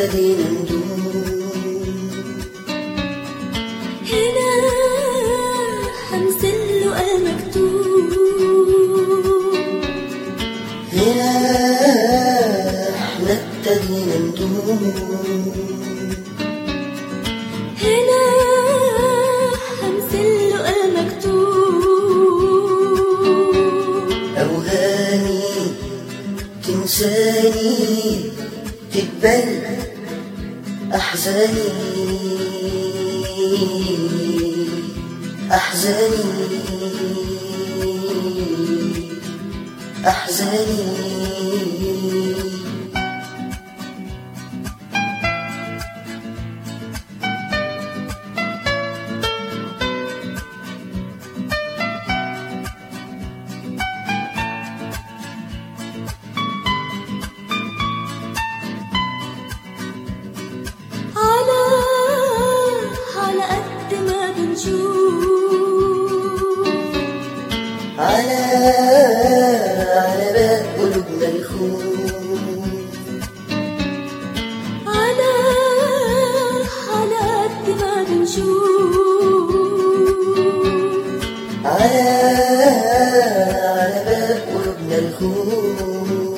ابتدينا ندوم. هنا حنسله المكتوب، هنا احنا ابتدينا ندوم. هنا حنسله المكتوب. أوهامي تنساني تقبل أحزاني، أحزاني أحزاني. على قد ما بنشوف، على باب قلوبنا الخوف. على قد ما بنشوف، على باب قلوبنا الخوف.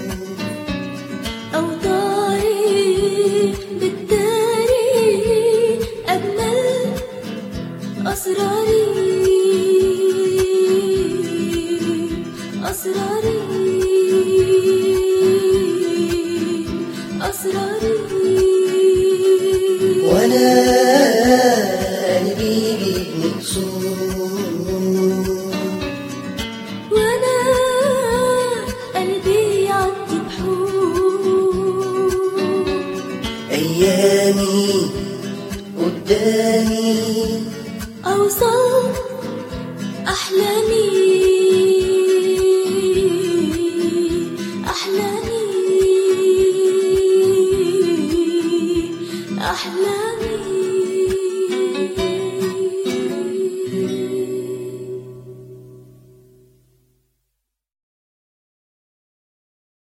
أوطاري بالداري أجمل أسراري، أسراري أسراري. وانا قلبي بيك مقسوم، وأنا قلبي يعدي بحور. ايامي قدامي أوصل أحلامي